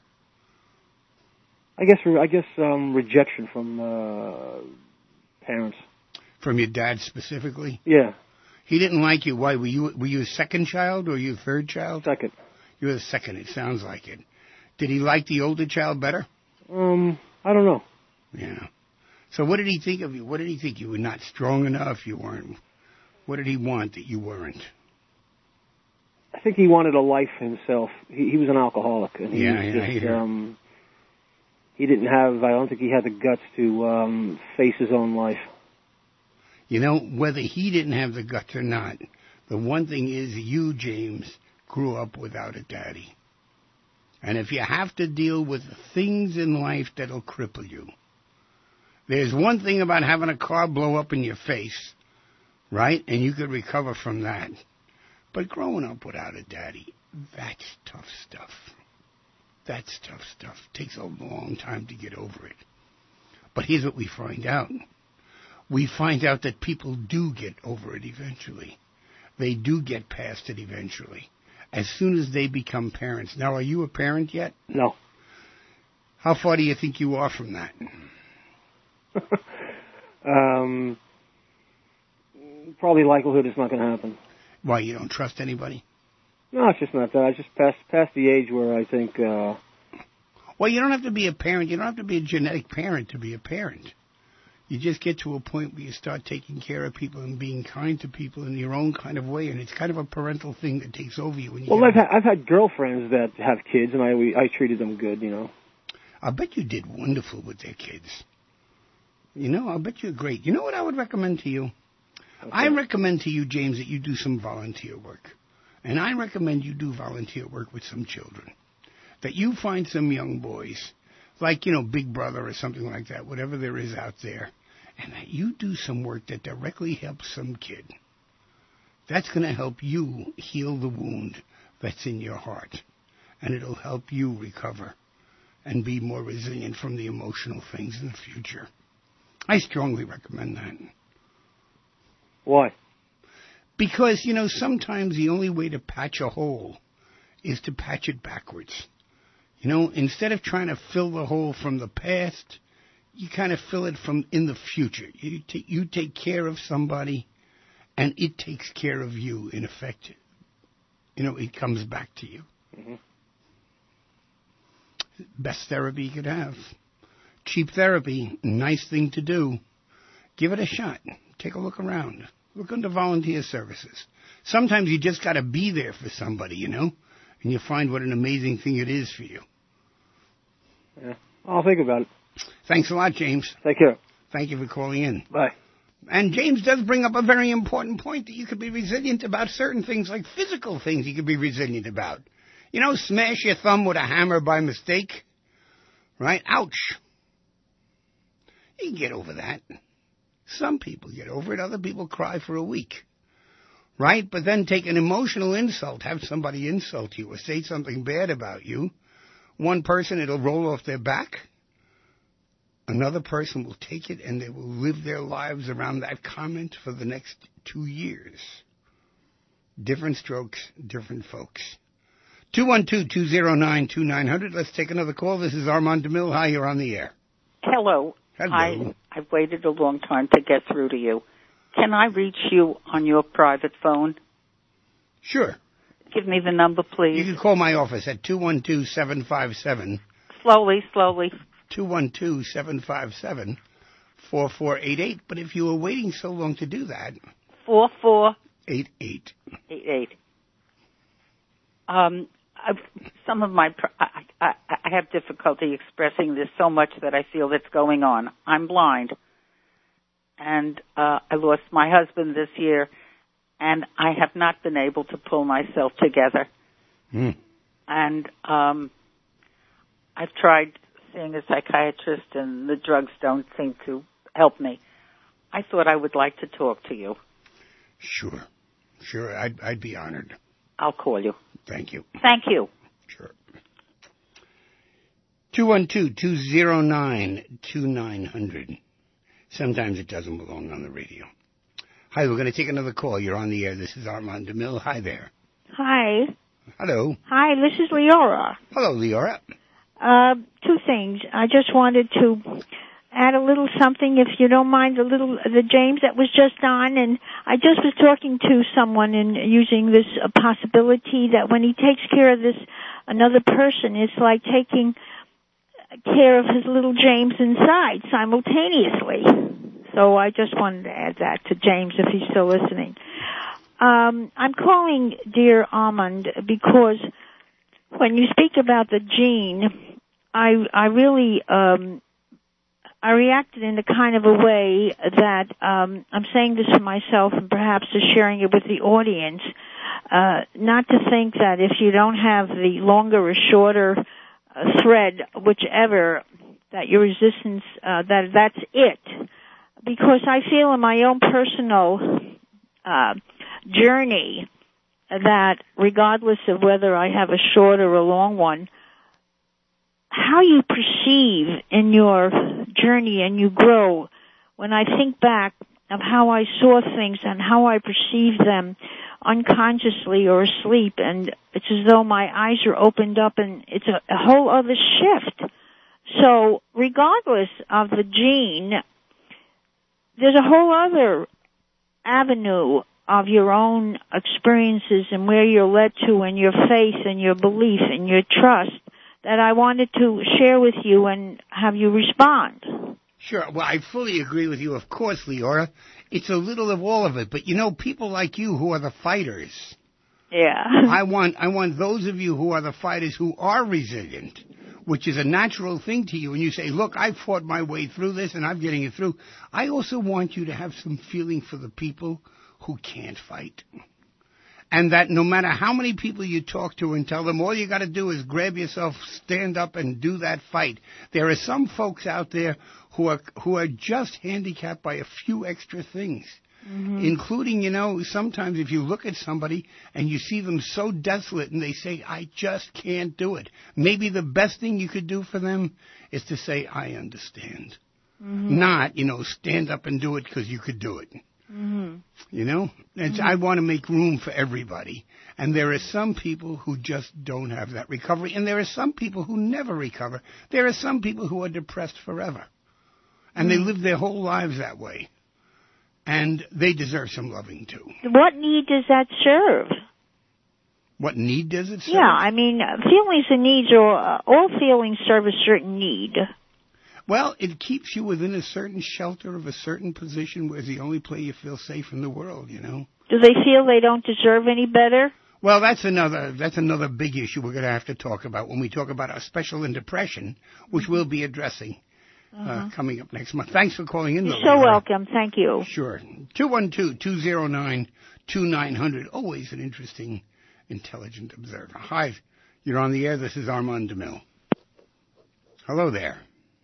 I guess I guess um, rejection from uh, parents. From your dad specifically? Yeah. He didn't like you. Why? Were you were you a second child or were you a third child? Second. You were the second. It sounds like it. Did he like the older child better? Um, I don't know. Yeah. So what did he think of you? What did he think? You were not strong enough? You weren't... What did he want that you weren't? I think he wanted a life himself. He, he was an alcoholic. And he yeah, yeah, just, I hear. Um, he didn't have... I don't think he had the guts to um, face his own life. You know, whether he didn't have the guts or not, the one thing is you, James, grew up without a daddy. And if you have to deal with the things in life that'll cripple you, there's one thing about having a car blow up in your face, right? And you could recover from that. But growing up without a daddy, that's tough stuff. That's tough stuff. Takes a long time to get over it. But here's what we find out. We find out that people do get over it eventually. They do get past it eventually. As soon as they become parents. Now, are you a parent yet? No. How far do you think you are from that? um, probably likelihood it's not going to happen. Why, you don't trust anybody? No, it's just not that. I just passed past the age where I think... Uh, well, you don't have to be a parent. You don't have to be a genetic parent to be a parent. You just get to a point where you start taking care of people and being kind to people in your own kind of way, and it's kind of a parental thing that takes over you. When you well, I've had, I've had girlfriends that have kids, and I I treated them good, you know. I bet you did wonderful with their kids. You know, I bet you're great. You know what I would recommend to you? Okay. I recommend to you, James, that you do some volunteer work. And I recommend you do volunteer work with some children. That you find some young boys, like, you know, Big Brother or something like that, whatever there is out there, and that you do some work that directly helps some kid. That's going to help you heal the wound that's in your heart. And it'll help you recover and be more resilient from the emotional things in the future. I strongly recommend that. Why? Because, you know, sometimes the only way to patch a hole is to patch it backwards. You know, instead of trying to fill the hole from the past, you kind of fill it from in the future. You, t- you take care of somebody, and it takes care of you, in effect. You know, it comes back to you. Mm-hmm. Best therapy you could have. Cheap therapy, nice thing to do. Give it a shot. Take a look around. Look into volunteer services. Sometimes you just got to be there for somebody, you know, and you find what an amazing thing it is for you. Yeah, I'll think about it. Thanks a lot, James. Take care. Thank you for calling in. Bye. And James does bring up a very important point that you could be resilient about certain things, like physical things you could be resilient about. You know, smash your thumb with a hammer by mistake, right? Ouch. You can get over that. Some people get over it. Other people cry for a week, right? But then take an emotional insult, have somebody insult you or say something bad about you. One person, it'll roll off their back. Another person will take it and they will live their lives around that comment for the next two years. Different strokes, different folks. two one two, two zero nine, two nine zero zero. Let's take another call. This is Armand DeMille. Hi, you're on the air. Hello. Hello. I, I've waited a long time to get through to you. Can I reach you on your private phone? Sure. Give me the number, please. You can call my office at two one two, seven five seven. Slowly, slowly. two one two, seven five seven, four four eight eight. But if you were waiting so long to do that... four four eight eight. eight eight. Um, I've, some of my... I, I, I have difficulty expressing this so much that I feel it's going on. I'm blind. And uh, I lost my husband this year, and I have not been able to pull myself together. Mm. And um, I've tried seeing a psychiatrist, and the drugs don't seem to help me. I thought I would like to talk to you. Sure. Sure, I'd, I'd be honored. I'll call you. Thank you. Thank you. Sure. two one two, two zero nine, two nine zero zero. Sometimes it doesn't belong on the radio. Hi, we're going to take another call. You're on the air. This is Armand DeMille. Hi there. Hi. Hello. Hi, this is Leora. Hello, Leora. Uh, two things. I just wanted to add a little something, if you don't mind, a little, the James that was just on, and I just was talking to someone and using this uh, possibility that when he takes care of this another person, it's like taking care of his little James inside simultaneously. So I just wanted to add that to James if he's still listening. Um, I'm calling, dear Armand, because when you speak about the gene, I I really um, I reacted in a kind of a way that um, I'm saying this to myself and perhaps to sharing it with the audience. Uh, not to think that if you don't have the longer or shorter uh, thread, whichever, that your resistance uh, that that's it. Because I feel in my own personal uh, journey that regardless of whether I have a short or a long one, how you perceive in your journey and you grow. When I think back of how I saw things and how I perceived them unconsciously or asleep, and it's as though my eyes are opened up and it's a, a whole other shift. So regardless of the gene, there's a whole other avenue of your own experiences and where you're led to and your faith and your belief and your trust that I wanted to share with you and have you respond. Sure. Well, I fully agree with you, of course, Leora. It's a little of all of it. But, you know, people like you who are the fighters. Yeah. I want I want those of you who are the fighters who are resilient, which is a natural thing to you, and you say, look, I fought my way through this and I'm getting it through. I also want you to have some feeling for the people who can't fight. And that no matter how many people you talk to and tell them all you got to do is grab yourself, stand up, and do that fight, there are some folks out there who are who are just handicapped by a few extra things, mm-hmm. including, you know, sometimes if you look at somebody and you see them so desolate and they say, I just can't do it, maybe the best thing you could do for them is to say, I understand. Mm-hmm. Not, you know, stand up and do it because you could do it. Mm-hmm. You know, it's, mm-hmm. I want to make room for everybody. And there are some people who just don't have that recovery. And there are some people who never recover. There are some people who are depressed forever. And mm-hmm. they live their whole lives that way. And they deserve some loving, too. What need does that serve? What need does it serve? Yeah, I mean, feelings and needs, are, uh, all feelings serve a certain need. Well, it keeps you within a certain shelter of a certain position where it's the only place you feel safe in the world, you know. Do they feel they don't deserve any better? Well, that's another that's another big issue we're going to have to talk about when we talk about our special in depression, which we'll be addressing uh, uh-huh. coming up next month. Thanks for calling in. You're so Laura. Welcome. Thank you. Sure. two one two, two zero nine, two nine zero zero. Always an interesting, intelligent observer. Hi, you're on the air. This is Armand DeMille. Hello there.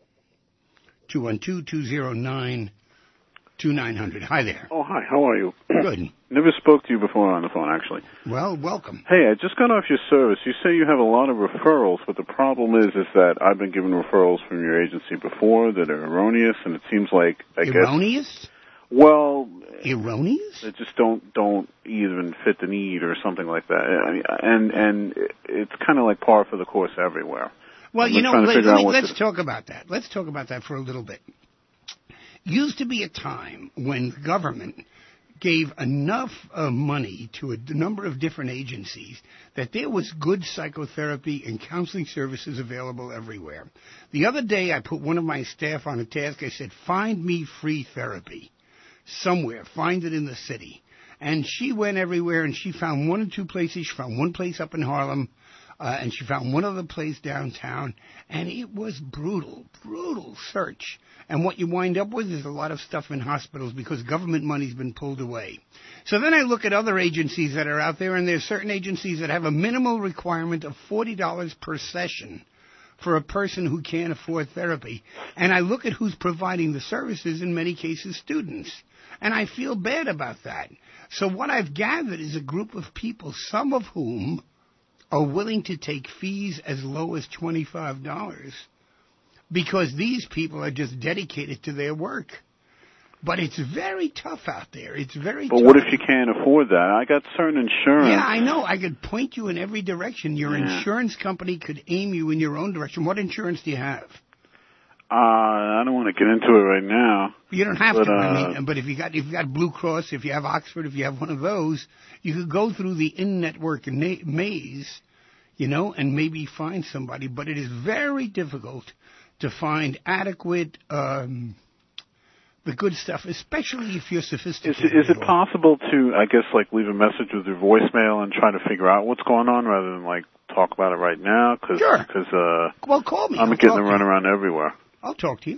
two one two, two zero nine, two nine zero zero. Hi there. Oh, hi. How are you? Good. Never spoke to you before on the phone, actually. Well, welcome. Hey, I just got off your service. You say you have a lot of referrals, but the problem is is that I've been given referrals from your agency before that are erroneous, and it seems like, I erroneous? guess... Erroneous? Well... Erroneous? They just don't don't even fit the need or something like that. And, and it's kind of like par for the course everywhere. Well, you know, let, let me, let's to... talk about that. Let's talk about that for a little bit. Used to be a time when the government gave enough uh, money to a number of different agencies that there was good psychotherapy and counseling services available everywhere. The other day, I put one of my staff on a task. I said, find me free therapy somewhere. Find it in the city. And she went everywhere, and she found one or two places. She found one place up in Harlem. Uh, and she found one other place downtown, and it was brutal, brutal search. And what you wind up with is a lot of stuff in hospitals because government money's been pulled away. So then I look at other agencies that are out there, and there's certain agencies that have a minimal requirement of forty dollars per session for a person who can't afford therapy. And I look at who's providing the services, in many cases students. And I feel bad about that. So what I've gathered is a group of people, some of whom are willing to take fees as low as twenty-five dollars because these people are just dedicated to their work. But it's very tough out there. It's very But tough. What if you can't afford that? I got certain insurance. Yeah, I know. I could point you in every direction. Your yeah. insurance company could aim you in your own direction. What insurance do you have? Uh, I don't want to get into it right now. You don't have but, to. Uh, I mean, but if you got if you got Blue Cross, if you have Oxford, if you have one of those, you could go through the in-network na- maze, you know, and maybe find somebody. But it is very difficult to find adequate, um, the good stuff, especially if you're sophisticated. Is, is it possible to, I guess, like leave a message with your voicemail and try to figure out what's going on rather than like talk about it right now? Cause, sure. Because uh, well, call me. I'm I'll getting to run around everywhere. I'll talk to you.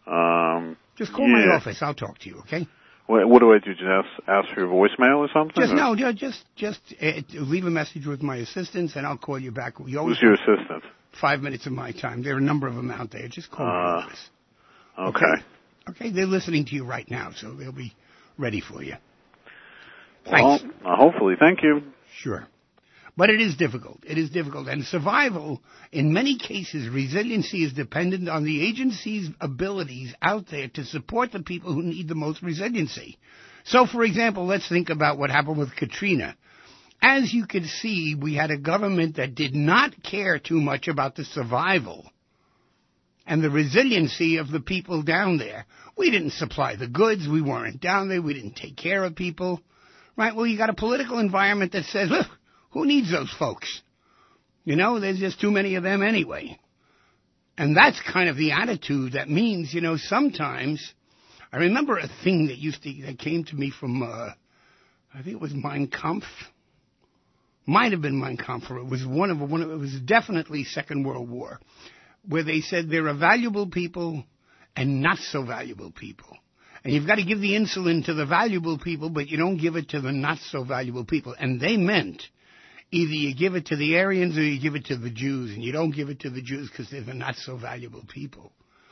Um, Just call yeah. my office. I'll talk to you, okay? What, what do I do? Just ask, ask for your voicemail or something? Just or? no, just just uh, leave a message with my assistants, and I'll call you back. We always Who's your assistant? Five minutes of my time. There are a number of them out there. Just call uh, my office. Okay. okay. Okay, they're listening to you right now, so they'll be ready for you. Thanks. Well, uh, hopefully. Thank you. Sure. But it is difficult. It is difficult. And survival, in many cases, resiliency is dependent on the agency's abilities out there to support the people who need the most resiliency. So, for example, let's think about what happened with Katrina. As you can see, we had a government that did not care too much about the survival and the resiliency of the people down there. We didn't supply the goods. We weren't down there. We didn't take care of people. Right? Well, you got a political environment that says, look, who needs those folks? You know, there's just too many of them anyway. And that's kind of the attitude that means, you know, sometimes, I remember a thing that used to, that came to me from, uh, I think it was Mein Kampf. Might have been Mein Kampf, or it was one of, one of, it was definitely Second World War, where they said there are valuable people and not so valuable people. And you've got to give the insulin to the valuable people, but you don't give it to the not so valuable people. And they meant either you give it to the Aryans or you give it to the Jews, and you don't give it to the Jews because they're the not so valuable people.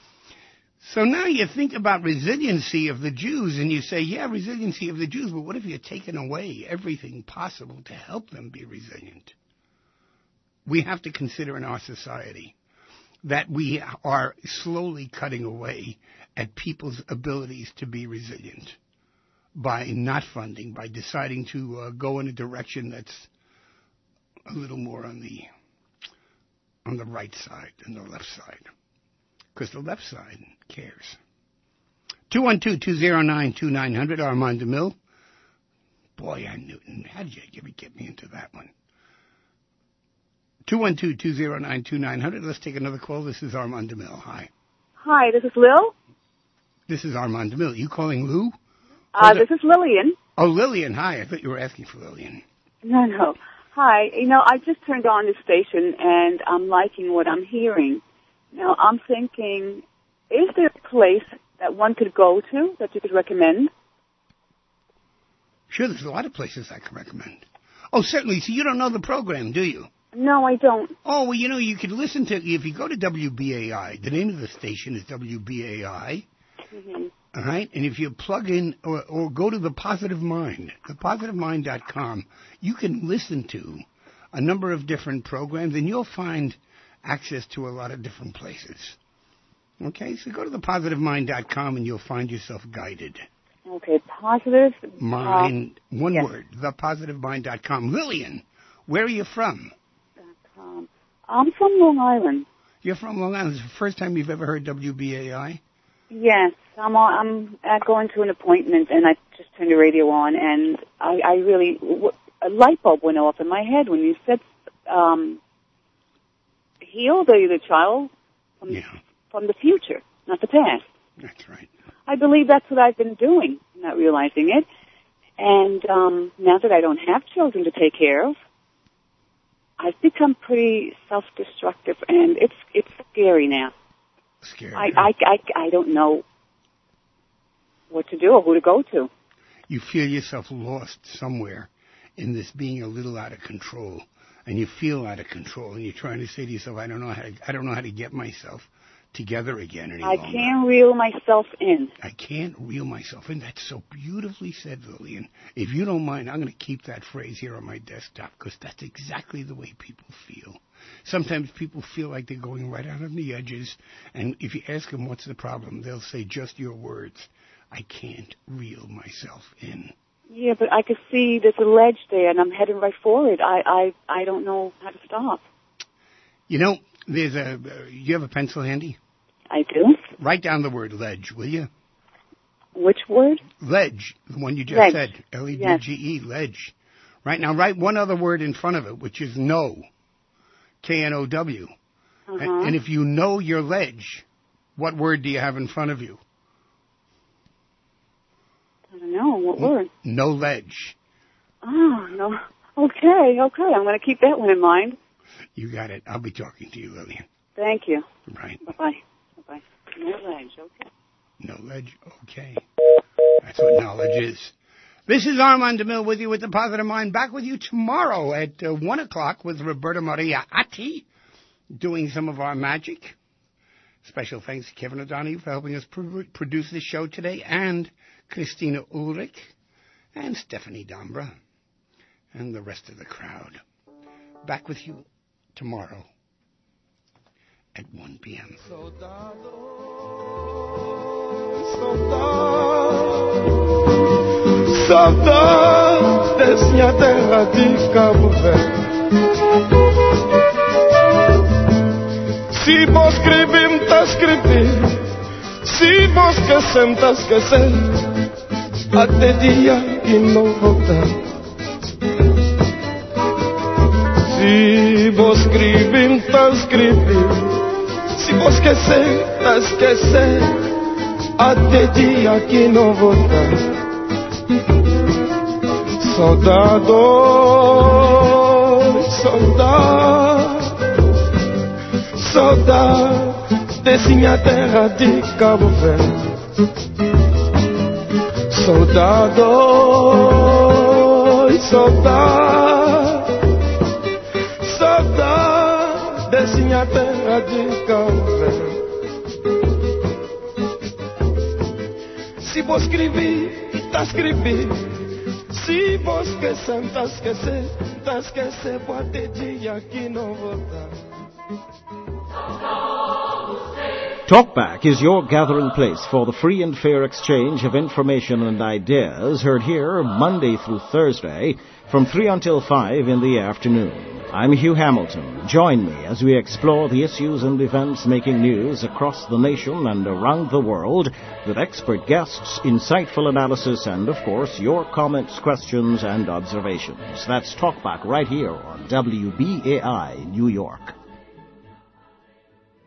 So now you think about resiliency of the Jews, and you say, yeah, resiliency of the Jews, but what if you're taking away everything possible to help them be resilient? We have to consider in our society that we are slowly cutting away at people's abilities to be resilient by not funding, by deciding to uh, go in a direction that's a little more on the on the right side than the left side, because the left side cares. two one two, two zero nine, two nine zero zero, Armand DeMille. Boy, I knew it. How did you ever get me into that one? two one two, two zero nine, two nine zero zero. Let's take another call. This is Armand DeMille. Hi. Hi, this is Lil. This is Armand DeMille. You calling Lou? Uh, this is Lillian. Oh, Lillian. Hi. I thought you were asking for Lillian. No, no. Hi. You know, I just turned on this station, and I'm liking what I'm hearing. Now, I'm thinking, is there a place that one could go to that you could recommend? Sure, there's a lot of places I can recommend. Oh, certainly. So you don't know the program, do you? No, I don't. Oh, well, you know, you could listen to, if you go to W B A I, the name of the station is W B A I, Mm-hmm. all right? And if you plug in, or, or go to The Positive Mind, the positive mind dot com, you can listen to a number of different programs, and you'll find access to a lot of different places. Okay, so go to the positive mind dot com, and you'll find yourself guided. Okay, positive. Mind, uh, one yes. word, the positive mind dot com. Lillian, where are you from? Um, I'm from Long Island. You're from Long Island. Is this the first time you've ever heard W B A I? Yes, I'm on, I'm at going to an appointment, and I just turned the radio on, and I, I really, a light bulb went off in my head when you said, um, heal the, the child from, yeah. from the future, not the past. That's right. I believe that's what I've been doing, not realizing it. And um, now that I don't have children to take care of, I've become pretty self-destructive, and it's it's scary now. Scary. I, I, I, I don't know what to do or who to go to. You feel yourself lost somewhere in this being a little out of control, and you feel out of control, and you're trying to say to yourself, I don't know how to, I don't know how to get myself together again any I longer. can't reel myself in. I can't reel myself in. That's so beautifully said, Lillian. If you don't mind, I'm going to keep that phrase here on my desktop, because that's exactly the way people feel. Sometimes people feel like they're going right out on the edges, and if you ask them what's the problem, they'll say just your words. I can't reel myself in. Yeah, but I could see there's a ledge there, and I'm heading right for it. I, I, I don't know how to stop. You know, there's a. Uh, you have a pencil handy? I do. Write down the word ledge, will you? Which word? Ledge, the one you just ledge. said. L E D G E, yes. Ledge. Right now, write one other word in front of it, which is know. K N O W. Uh-huh. And, and if you know your ledge, what word do you have in front of you? I don't know. What word? No ledge. Oh, no. Okay, okay. I'm going to keep that one in mind. You got it. I'll be talking to you, Lillian. Thank you. Right. Bye-bye. Bye-bye. No ledge, okay. No ledge, okay. That's what knowledge is. This is Armand DeMille with you with The Positive Mind. Back with you tomorrow at uh, one o'clock with Roberta Maria Atti doing some of our magic. Special thanks to Kevin O'Donoghue for helping us pr- produce this show today, and Christina Ulrich and Stephanie Dombra and the rest of the crowd. Back with you tomorrow at one p.m. Saudades, minha terra de Cabo Verde. Se vos escrevem, tá escrevendo. Se vos esquecem, tá esquecendo. Até dia que não voltar. Se vos escrevem, tá escrevendo. Se vos esquecer, tá esquecendo. Até dia que não voltar. Soldado, soldado, saudade desse minha terra de Cabo Verde. Soldado, saudade, saudade desse minha terra de Cabo Verde. Se vou escrever, tá escrevendo. Se vos esquecer, tá esquecer, tá esquecer, pode dia que não voltar. Talkback is your gathering place for the free and fair exchange of information and ideas, heard here Monday through Thursday from three until five in the afternoon. I'm Hugh Hamilton. Join me as we explore the issues and events making news across the nation and around the world with expert guests, insightful analysis, and, of course, your comments, questions, and observations. That's Talkback right here on W B A I New York.